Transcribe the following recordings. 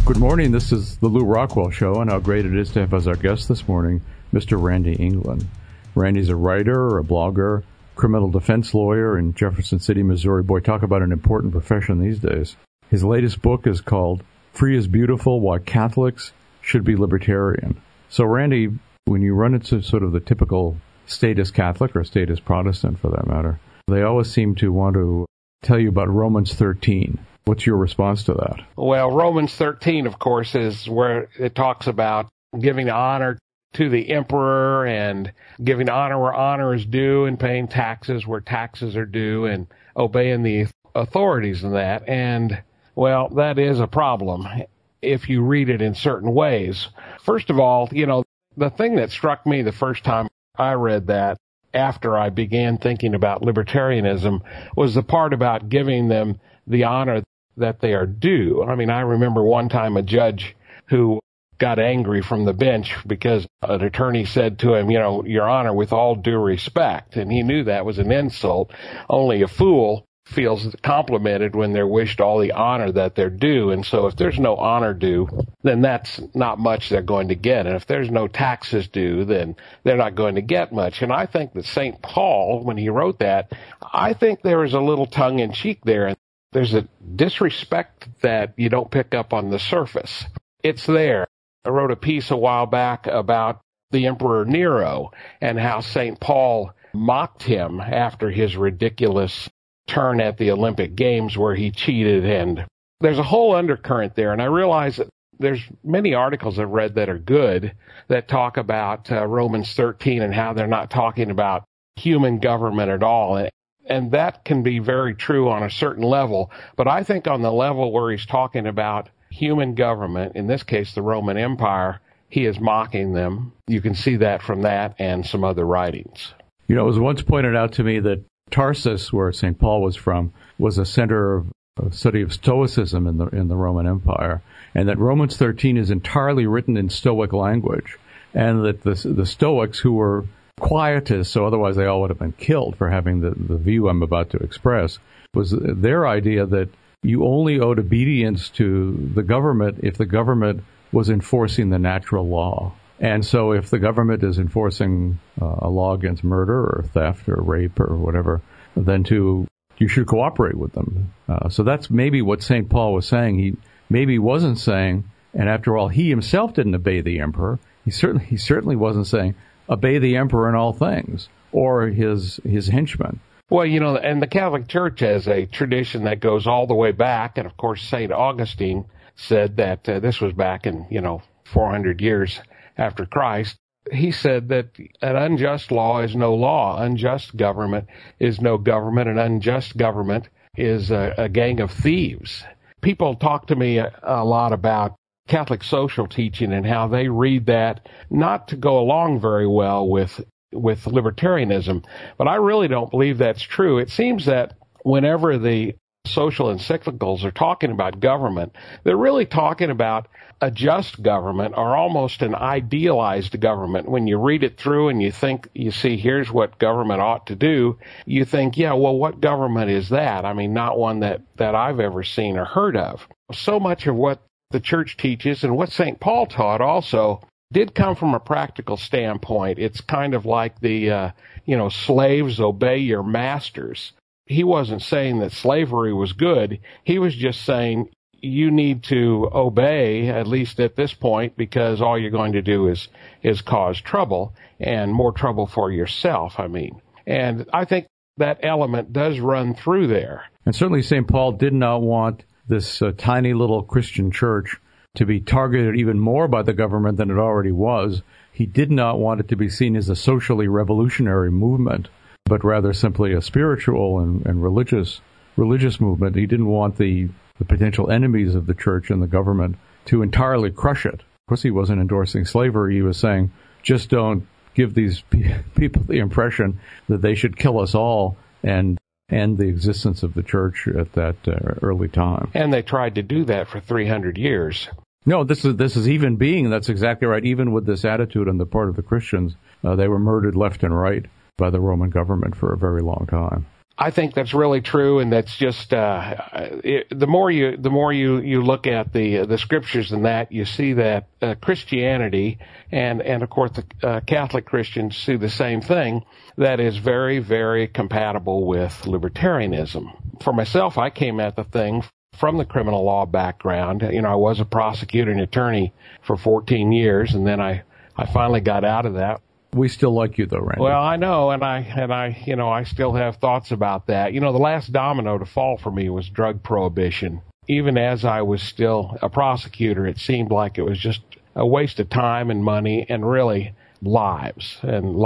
Good morning. This is the Lou Rockwell Show, and how great it is to have as our guest this morning Mr. Randy England. Randy's a writer, a blogger, criminal defense lawyer in Jefferson City, Missouri. Boy, talk about an important profession these days. His latest book is called Free is Beautiful, Why Catholics Should Be Libertarian. So, Randy, when you run into sort of the typical statist Catholic or statist Protestant, for that matter, they always seem to want to tell you about Romans 13. What's your response to that? Well, Romans 13, of course, is where it talks about giving honor to the emperor and giving honor where honor is due and paying taxes where taxes are due and obeying the authorities in that. And, well, that is a problem if you read it in certain ways. First of all, the thing that struck me the first time I read that, after I began thinking about libertarianism, was the part about giving them the honor that they are due. I mean, I remember one time a judge who got angry from the bench because an attorney said to him, Your Honor, with all due respect. And he knew that was an insult. Only a fool feels complimented when they're wished all the honor that they're due. And so if there's no honor due, then that's not much they're going to get. And if there's no taxes due, then they're not going to get much. And I think that St. Paul, when he wrote that, I think there is a little tongue-in-cheek there. There's a disrespect that you don't pick up on the surface. It's there. I wrote a piece a while back about the Emperor Nero and how St. Paul mocked him after his ridiculous turn at the Olympic Games where he cheated. And there's a whole undercurrent there. And I realize that there's many articles I've read that are good that talk about Romans 13 and how they're not talking about human government at all. And that can be very true on a certain level. But I think on the level where he's talking about human government, in this case the Roman Empire, he is mocking them. You can see that from that and some other writings. It was once pointed out to me that Tarsus, where St. Paul was from, was a center of study of Stoicism in the Roman Empire, and that Romans 13 is entirely written in Stoic language, and that the Stoics, who were quietists, so otherwise they all would have been killed for having the view I'm about to express, was their idea that you only owed obedience to the government if the government was enforcing the natural law. And so if the government is enforcing a law against murder or theft or rape or whatever, then you should cooperate with them. So that's maybe what St. Paul was saying. He maybe wasn't saying, and after all, he himself didn't obey the emperor. He certainly wasn't saying, obey the emperor in all things, or his henchmen. Well, and the Catholic Church has a tradition that goes all the way back, and of course St. Augustine said that this was back in, 400 years after Christ. He said that an unjust law is no law, unjust government is no government, and unjust government is a gang of thieves. People talk to me a lot about Catholic social teaching and how they read that not to go along very well with libertarianism. But I really don't believe that's true. It seems that whenever the social encyclicals are talking about government, they're really talking about a just government or almost an idealized government. When you read it through and you see here's what government ought to do, you think, yeah, well, what government is that? I mean, not one that I've ever seen or heard of. So much of what the church teaches and what St. Paul taught also did come from a practical standpoint. It's kind of like the, slaves obey your masters. He wasn't saying that slavery was good. He was just saying you need to obey, at least at this point, because all you're going to do is cause trouble, and more trouble for yourself, And I think that element does run through there. And certainly St. Paul did not want this tiny little Christian church to be targeted even more by the government than it already was. He did not want it to be seen as a socially revolutionary movement, but rather simply a spiritual and religious movement. He didn't want the potential enemies of the church and the government to entirely crush it. Of course, he wasn't endorsing slavery. He was saying, just don't give these people the impression that they should kill us all and end the existence of the church at that early time. And they tried to do that for 300 years. No, this is even being, that's exactly right, even with this attitude on the part of the Christians, they were murdered left and right by the Roman government for a very long time. I think that's really true, and that's just the more you look at the scriptures and that, you see that Christianity and of course the Catholic Christians see the same thing, that is very, very compatible with libertarianism. For myself, I came at the thing from the criminal law background. I was a prosecutor and attorney for 14 years, and then I finally got out of that. We still like you, though, Randy. Well, I know, and I still have thoughts about that. The last domino to fall for me was drug prohibition. Even as I was still a prosecutor, it seemed like it was just a waste of time and money and really lives,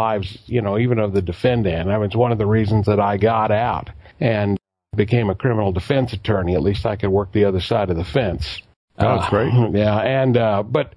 even of the defendant. I mean, it's one of the reasons that I got out and became a criminal defense attorney. At least I could work the other side of the fence. Oh, that's great. Yeah, and but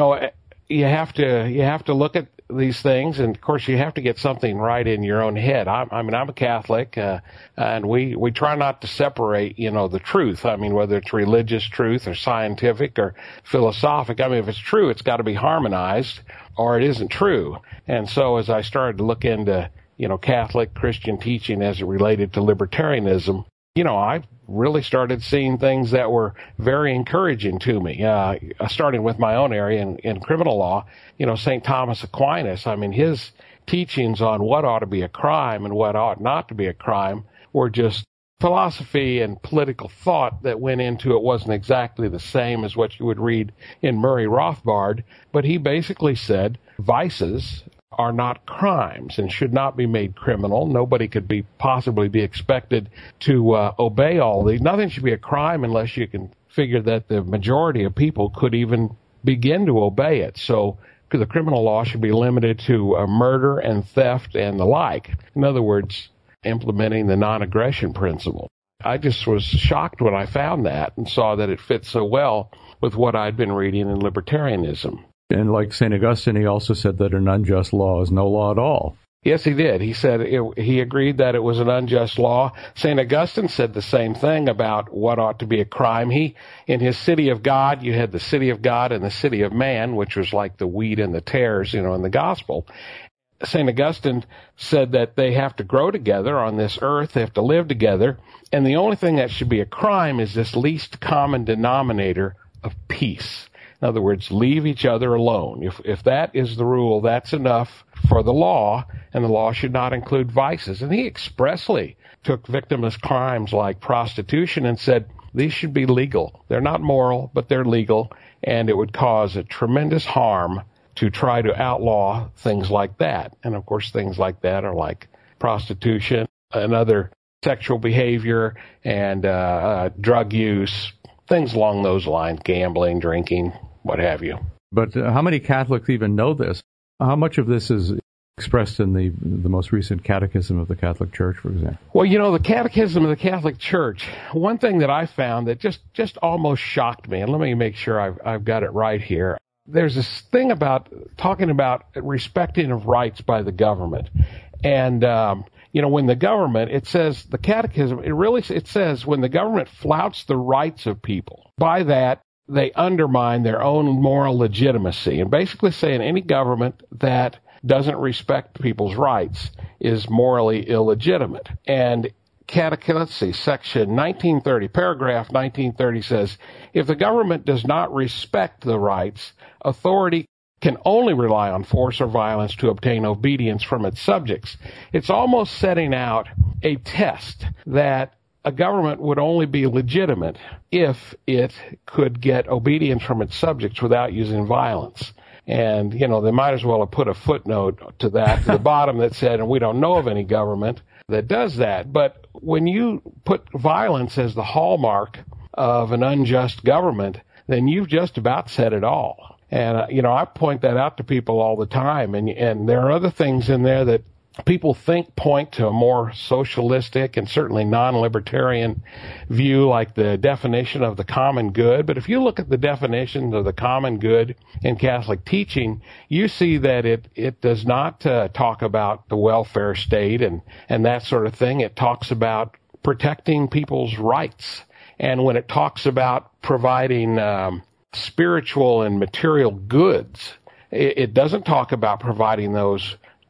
you have to look at these things, and of course you have to get something right in your own head. I'm a Catholic, and we try not to separate, the truth. I mean, whether it's religious truth or scientific or philosophic. I mean, if it's true, it's got to be harmonized, or it isn't true. And so as I started to look into, Catholic Christian teaching as it related to libertarianism, I really started seeing things that were very encouraging to me, starting with my own area in criminal law. St. Thomas Aquinas, I mean, his teachings on what ought to be a crime and what ought not to be a crime were just philosophy and political thought that went into it. Wasn't exactly the same as what you would read in Murray Rothbard, but he basically said vices are not crimes and should not be made criminal. Nobody could possibly be expected to obey all these. Nothing should be a crime unless you can figure that the majority of people could even begin to obey it. So the criminal law should be limited to murder and theft and the like. In other words, implementing the non-aggression principle. I just was shocked when I found that and saw that it fit so well with what I'd been reading in libertarianism. And like St. Augustine, he also said that an unjust law is no law at all. Yes, he did. He said he agreed that it was an unjust law. St. Augustine said the same thing about what ought to be a crime. In his City of God, you had the City of God and the City of Man, which was like the wheat and the tares, in the gospel. St. Augustine said that they have to grow together on this earth. They have to live together. And the only thing that should be a crime is this least common denominator of peace. In other words, leave each other alone. If that is the rule, that's enough for the law, and the law should not include vices. And he expressly took victimless crimes like prostitution and said these should be legal. They're not moral, but they're legal, and it would cause a tremendous harm to try to outlaw things like that. And of course, things like that are like prostitution and other sexual behavior and drug use, things along those lines, gambling, drinking, what have you. But how many Catholics even know this? How much of this is expressed in the most recent Catechism of the Catholic Church, for example? Well, the Catechism of the Catholic Church, one thing that I found that just almost shocked me, and let me make sure I've got it right here. There's this thing about talking about respecting of rights by the government. And, when the government, it says, the Catechism, it says when the government flouts the rights of people, by that, they undermine their own moral legitimacy. And basically saying any government that doesn't respect people's rights is morally illegitimate. And let's see, section 1930, paragraph 1930 says, if the government does not respect the rights, authority can only rely on force or violence to obtain obedience from its subjects. It's almost setting out a test that a government would only be legitimate if it could get obedience from its subjects without using violence. And, they might as well have put a footnote to that at the bottom that said, and we don't know of any government that does that. But when you put violence as the hallmark of an unjust government, then you've just about said it all. And, I point that out to people all the time. And there are other things in there that people think point to a more socialistic and certainly non-libertarian view, like the definition of the common good. But if you look at the definition of the common good in Catholic teaching, you see that it does not talk about the welfare state and that sort of thing. It talks about protecting people's rights. And when it talks about providing spiritual and material goods, it doesn't talk about providing those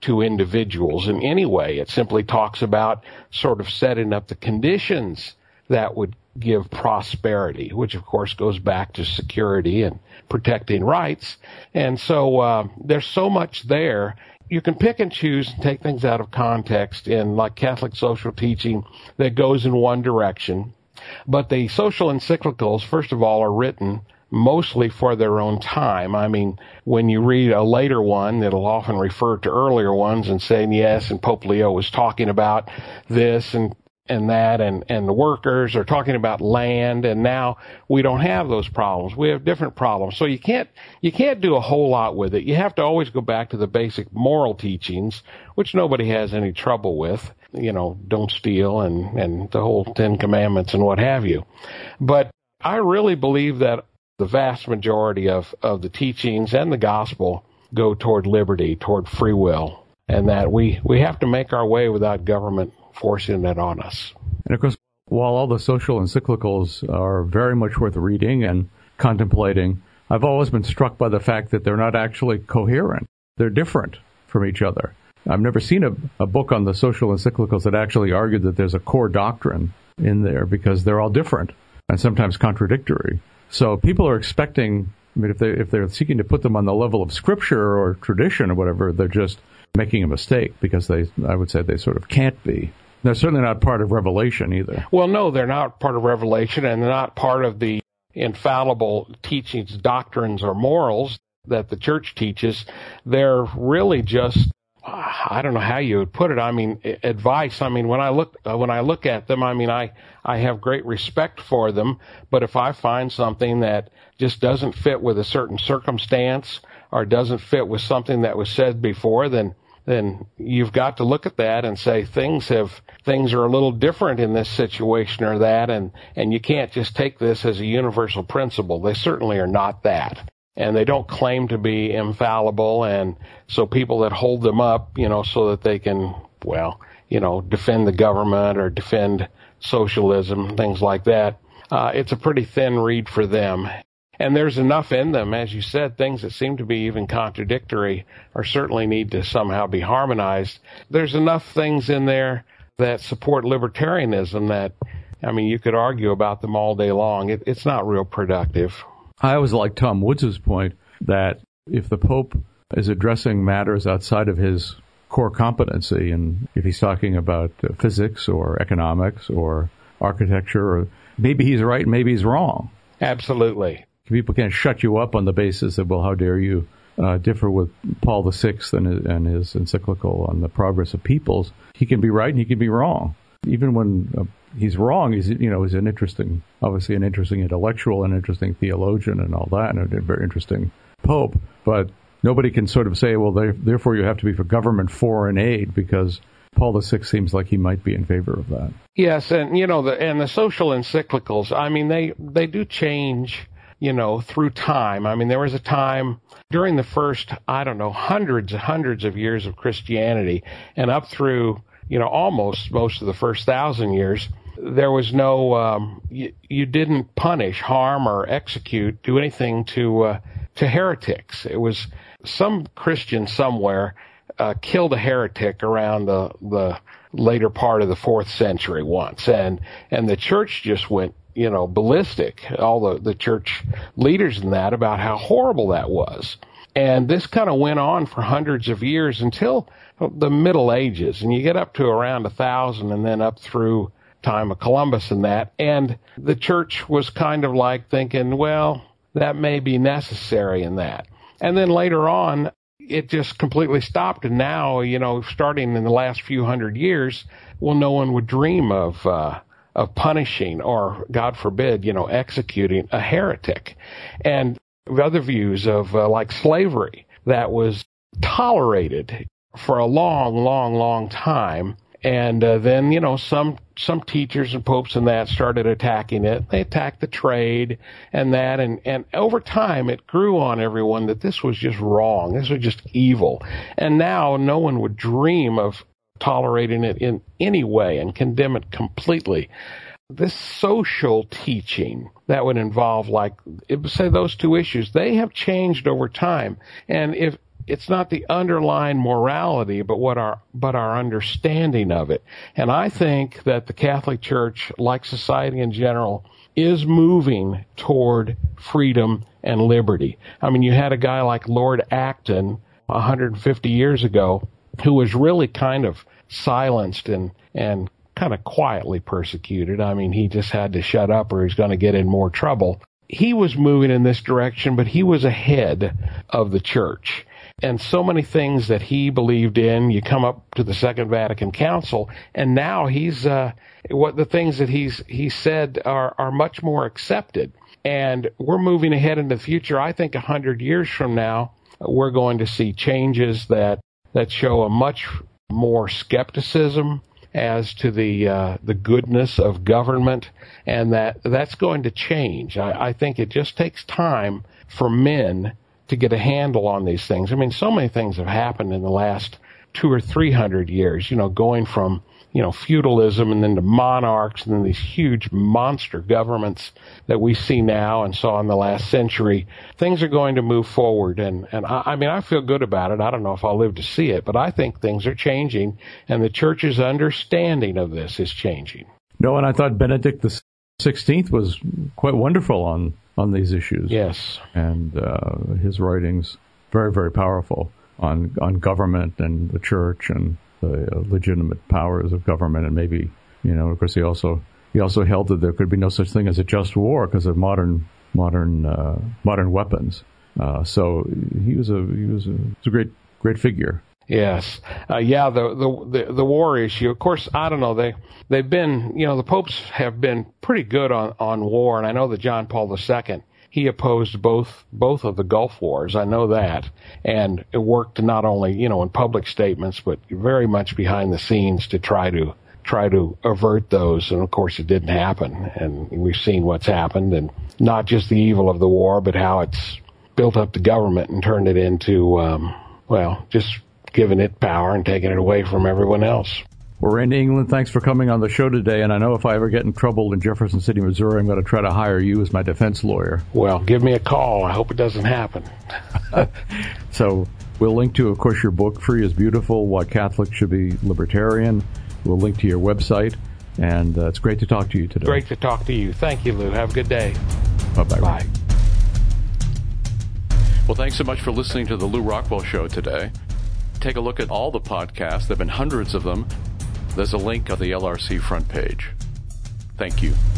to individuals in any way. It simply talks about sort of setting up the conditions that would give prosperity, which of course goes back to security and protecting rights. And so there's so much there. You can pick and choose and take things out of context in like Catholic social teaching that goes in one direction. But the social encyclicals, first of all, are written mostly for their own time. I mean, when you read a later one, it'll often refer to earlier ones and saying, yes, and Pope Leo was talking about this and that, and the workers are talking about land, and now we don't have those problems. We have different problems. So you can't do a whole lot with it. You have to always go back to the basic moral teachings, which nobody has any trouble with. You know, don't steal and the whole 10 Commandments and what have you. But I really believe that the vast majority of the teachings and the gospel go toward liberty, toward free will, and that we have to make our way without government forcing it on us. And of course, while all the social encyclicals are very much worth reading and contemplating, I've always been struck by the fact that they're not actually coherent. They're different from each other. I've never seen a book on the social encyclicals that actually argued that there's a core doctrine in there, because they're all different and sometimes contradictory. So people are expecting, I mean, if they're seeking to put them on the level of scripture or tradition or whatever, they're just making a mistake, because I would say they sort of can't be. They're certainly not part of Revelation either. Well, no, they're not part of Revelation, and they're not part of the infallible teachings, doctrines, or morals that the church teaches. They're really just, I don't know how you would put it. I mean, advice. I mean, when I look at them, I mean, I have great respect for them. But if I find something that just doesn't fit with a certain circumstance or doesn't fit with something that was said before, then you've got to look at that and say things are a little different in this situation or that, and you can't just take this as a universal principle. They certainly are not that. And they don't claim to be infallible, and so people that hold them up, so that they can, defend the government or defend socialism, things like that, it's a pretty thin read for them. And there's enough in them, as you said, things that seem to be even contradictory or certainly need to somehow be harmonized. There's enough things in there that support libertarianism that, I mean, you could argue about them all day long. It's not real productive. I always like Tom Woods' point that if the Pope is addressing matters outside of his core competency, and if he's talking about physics or economics or architecture, or maybe he's right, maybe he's wrong. Absolutely. People can't shut you up on the basis of, well, how dare you differ with Paul VI and his encyclical on the progress of peoples. He can be right and he can be wrong. Even when he's wrong, he's an interesting intellectual, an interesting theologian and all that, and a very interesting pope. But nobody can sort of say, well, therefore you have to be for government foreign aid, because Paul VI seems like he might be in favor of that. Yes, and the social encyclicals, I mean, they do change, through time. I mean, there was a time during the first, hundreds of years of Christianity, and up through, almost most of the first 1,000 years, there was no, you didn't punish, harm, or do anything to heretics. It was some Christian somewhere killed a heretic around the later part of the 4th century once, and the church just went, ballistic, all the church leaders in that, about how horrible that was. And this kind of went on for hundreds of years until the Middle Ages, and you get up to around 1,000 and then up through time of Columbus and that, and the church was kind of like thinking, well, that may be necessary in that. And then later on, it just completely stopped, and now, starting in the last few hundred years, well, no one would dream of punishing or, God forbid, executing a heretic. And other views of like slavery that was tolerated for a long, long, long time. And then, some teachers and popes and that started attacking it. They attacked the trade and that. And over time, it grew on everyone that this was just wrong. This was just evil. And now no one would dream of tolerating it in any way and condemn it completely. This social teaching that would involve, like, say, those two issues, they have changed over time. And if it's not the underlying morality, but our understanding of it. And I think that the Catholic Church, like society in general, is moving toward freedom and liberty. I mean, you had a guy like Lord Acton 150 years ago who was really kind of silenced and kind of quietly persecuted. I mean, he just had to shut up or he's going to get in more trouble. He was moving in this direction, but he was ahead of the church. And so many things that he believed in, you come up to the Second Vatican Council, and now what the things that he said are much more accepted. And we're moving ahead in the future. I think 100 years from now, we're going to see changes that show a much more skepticism as to the goodness of government, and that's going to change. I think it just takes time for men to get a handle on these things. I mean, so many things have happened in the last 200 or 300 years, going from, feudalism and then to monarchs and then these huge monster governments that we see now and saw in the last century. Things are going to move forward. And I mean, I feel good about it. I don't know if I'll live to see it, but I think things are changing and the church's understanding of this is changing. No, and I thought Benedict XVI was quite wonderful on these issues. Yes. And his writings, very, very powerful on government and the church and the legitimate powers of government. And maybe, of course, he also held that there could be no such thing as a just war because of modern weapons. So he was a great figure. Yes. The war issue. Of course, I don't know. They've been, the popes have been pretty good on war. And I know that John Paul II, he opposed both of the Gulf Wars. I know that. And it worked not only, in public statements, but very much behind the scenes to try to avert those. And of course, it didn't happen. And we've seen what's happened, and not just the evil of the war, but how it's built up the government and turned it into, just giving it power and taking it away from everyone else. Well, Randy England, thanks for coming on the show today. And I know if I ever get in trouble in Jefferson City, Missouri, I'm going to try to hire you as my defense lawyer. Well, give me a call. I hope it doesn't happen. So we'll link to, of course, your book, Free is Beautiful, Why Catholics Should Be Libertarian. We'll link to your website. And it's great to talk to you today. Great to talk to you. Thank you, Lou. Have a good day. Bye-bye. Bye. Well, thanks so much for listening to the Lou Rockwell Show today. Take a look at all the podcasts. There have been hundreds of them. There's a link on the LRC front page. Thank you.